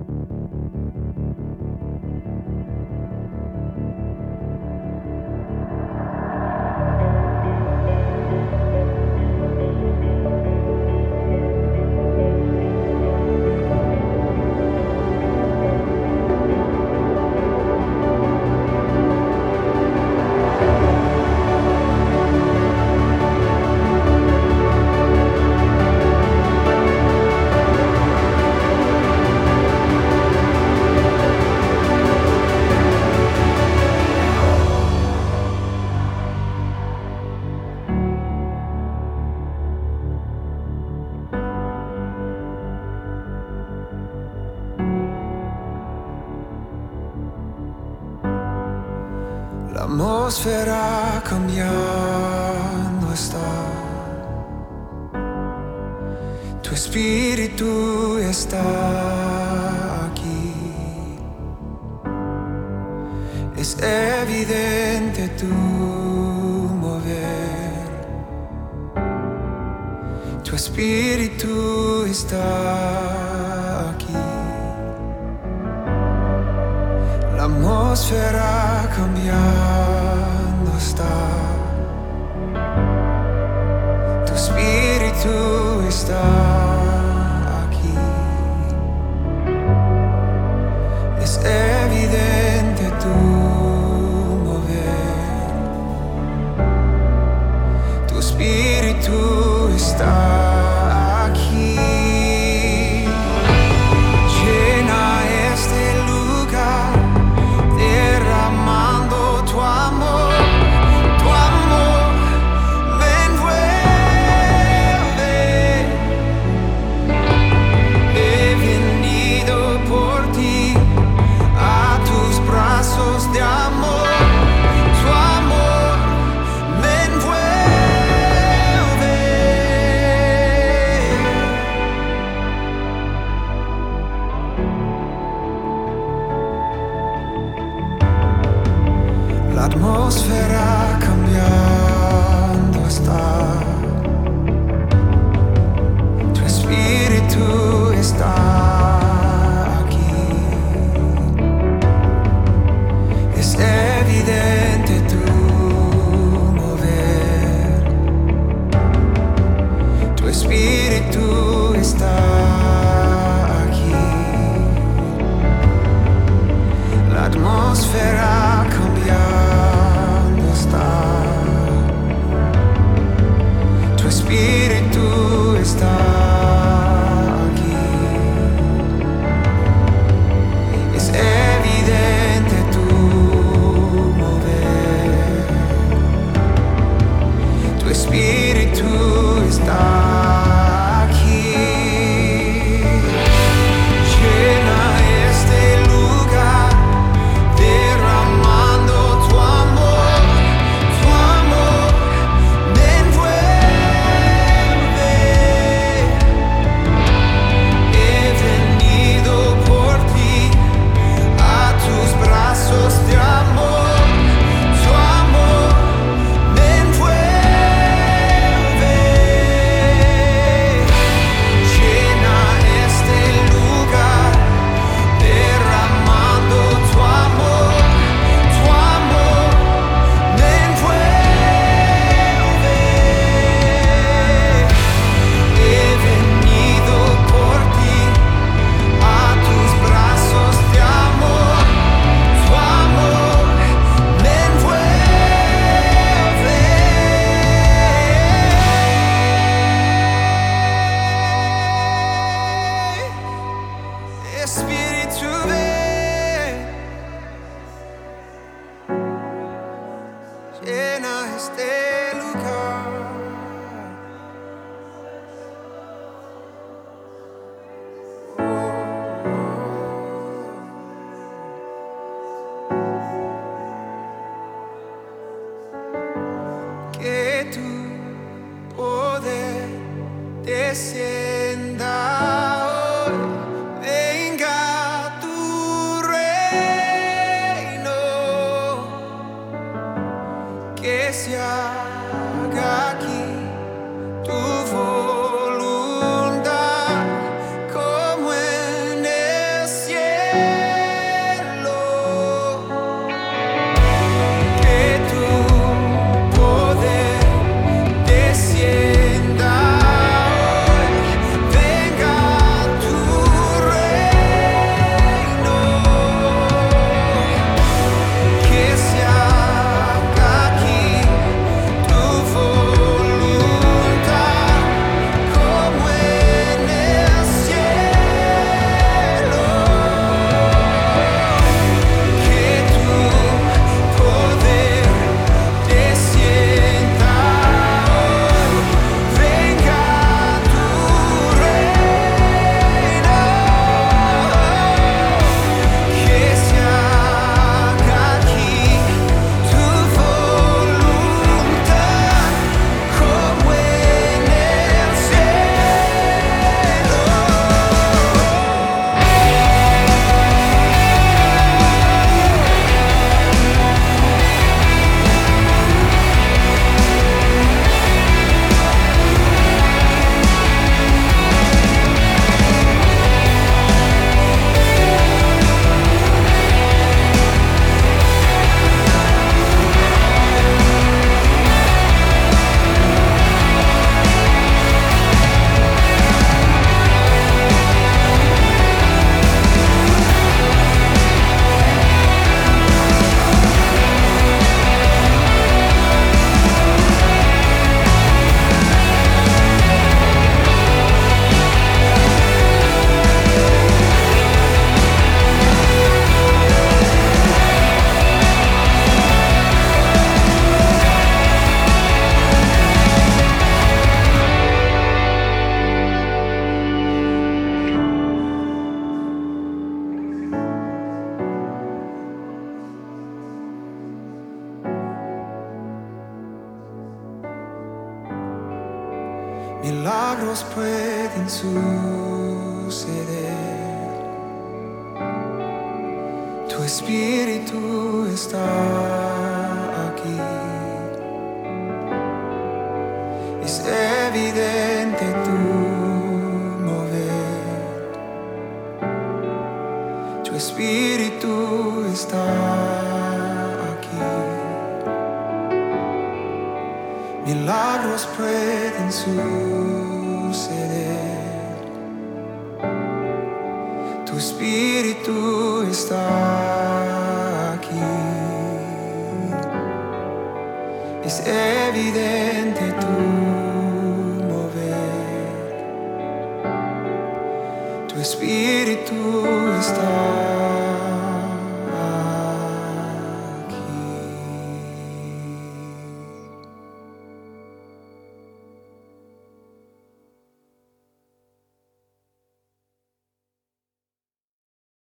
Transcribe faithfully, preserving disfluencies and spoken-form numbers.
La atmósfera cambiando está. Tu espíritu está aquí. Es evidente tu mover. Tu espíritu está aquí. La atmósfera cambiando está. Tu espíritu está aquí. Es evidente tu mover. Tu espíritu está aquí. Llena este lugar, derramando tu amor, tu amor me envuelve. He venido por ti a tus brazos de amor, tu amor me envuelve. La atmósfera cambiando está. Tu espíritu está aquí. Es evidente tu mover. Tu espíritu está aquí. La atmósfera cambiando está. Tu espíritu está aquí. Es evidente tu mover. Tu espíritu está aquí. Llena este lugar, derramando tu amor, tu amor me envuelve. He venido por ti a tus brazos de amor, tu amor me envuelve. Llena este lugar, derramando tu amor, tu amor me envuelve. He venido por ti a tus brazos de amor, tu amor me envuelve. Espíritu ven, llena este lugar. Que tu poder descienda hoy, venga tu reino, que se haga aquí tu voluntad como en el cielo. milagros pueden suceder. Tu espíritu está aquí. Es evidente tu mover. Tu espíritu está aquí. Milagros pueden suceder. Tu espíritu está aquí. Es evidente tu mover. Tu espíritu está